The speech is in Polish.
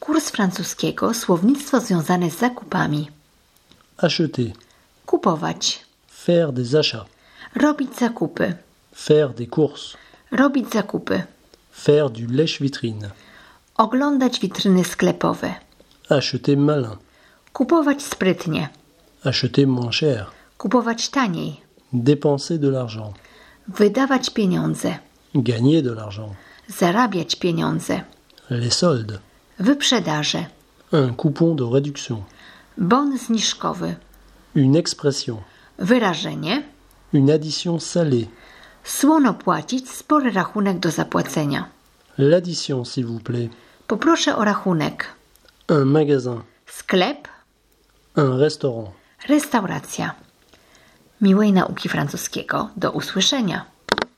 Kurs francuskiego, słownictwo związane z zakupami. Acheter. Kupować. Faire des achats. Robić zakupy. Faire des courses. Robić zakupy. Faire du lèche-vitrine. Oglądać witryny sklepowe. Acheter malin. Kupować sprytnie. Acheter moins cher. Kupować taniej. Dépenser de l'argent. Wydawać pieniądze. Gagner de l'argent. Zarabiać pieniądze. Les soldes. Wyprzedaże. Un coupon de réduction. Bon zniżkowy. Une expression. Wyrażenie. Une addition salée. Słono płacić, spory rachunek do zapłacenia. L'addition, s'il vous plaît. Poproszę o rachunek. Un magasin. Sklep. Un restaurant. Restauracja. Miłej nauki francuskiego. Do usłyszenia.